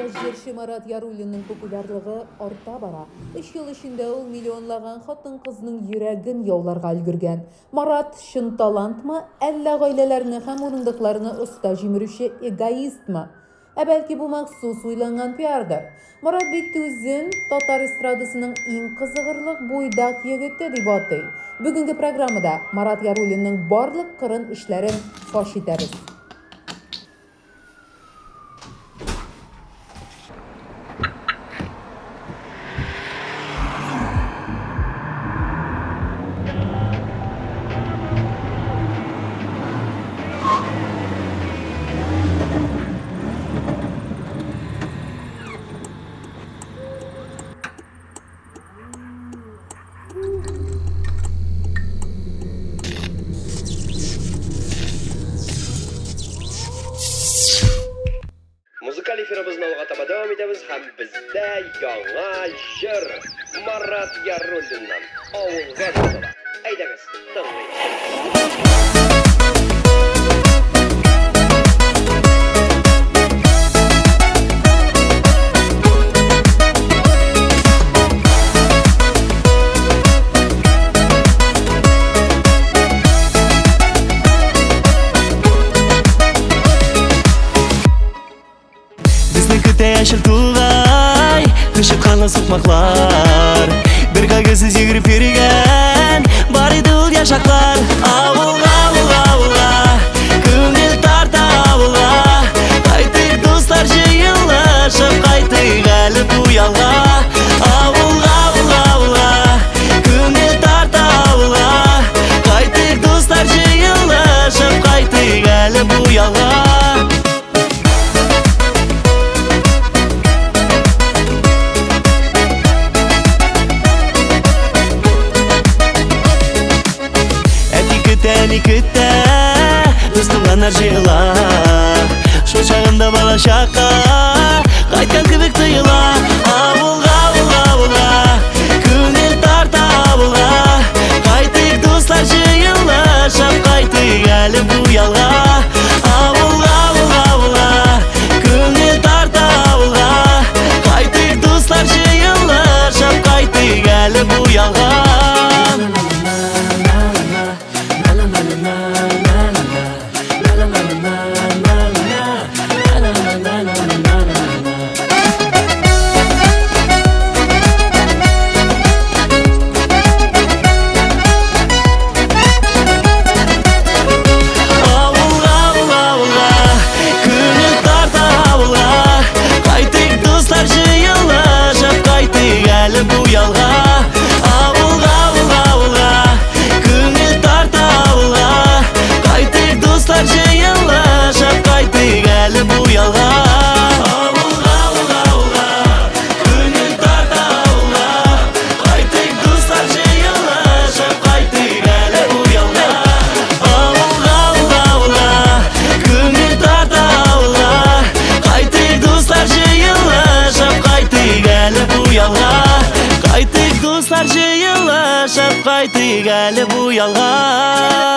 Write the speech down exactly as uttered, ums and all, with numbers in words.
Жазгерши Марат Яруллинның популярлыгы арта бара. Үч ел эчендә ул миллионлаган хатын-кызның йөрәген яуларга өлгергән. Марат чын талантмы, әллә гаиләләрне һәм урындыкларны оста җимерүче эгоистмы? Ә бәлки бу махсус уйланган пиардыр. Марат бит үзен татар эстрадасының иң кызыгырлык буйдак егете дип атый. Бүгенге программада Марат Яруллинның барлык кырын эшләрен фаш итәбез. Музыкаль эфирыбызны алга таба дәвам итәбез һәм бездә яңа җыр Марат Яруллиннан авылга таба. Әйдәгез, тыңлыйк. Яшел тугай, кышып каны сукмаклар. Бер кагысыз йөгереп йөргән, бар иде ул яшаклар. Авылга, авылга, авылга, күңел тарта авылга. Кайтыйк дуслар җыелышып, кайтыйк әле бу ялга. Авылга, авылга, авылга, күңел тарта авылга. Кайтыйк дуслар җыелышып, кайтыйк әле бу ялга. Никита, достымганнар жыйыла. Шул чагында бала чакка кайткан кебек тоела. Авылга, авылга, авылга, күңел тарта авылга. Кайтыйк дуслар җыелышып, кайтыйк әле бу ялга. Авылга, авылга, авылга, күңел тарта авылга. Кайтыйк дуслар җыелышып, кайтыйк әле бу ялга. Кайтыйк дуслар җыелышып, кайтыйк әле бу ялга.